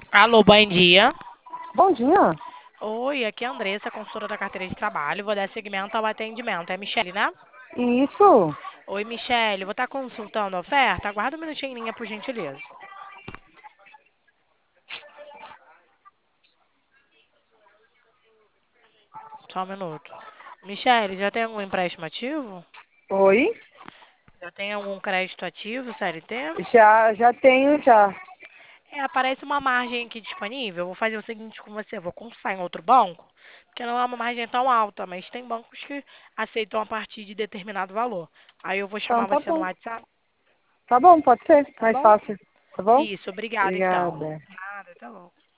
Alô, bom dia. Bom dia. Oi, aqui é a Andressa, consultora da carteira de trabalho. Vou dar seguimento ao atendimento. É Michele, né? Isso. Oi, Michele. Vou estar consultando a oferta. Aguarda um minutinho em linha, por gentileza. Só um minuto. Michele, já tem algum empréstimo ativo? Oi. Já tem algum crédito ativo, CLT? Já tenho já. Aparece uma margem aqui disponível. Vou fazer o seguinte com você. Vou consultar em outro banco, porque não é uma margem tão alta, mas tem bancos que aceitam a partir de determinado valor. Aí eu vou Então chamar tá você no bom. WhatsApp, Tá bom, pode ser. tá Mais bom? fácil. Tá bom? Isso, obrigada então. Obrigada. Nada, até logo.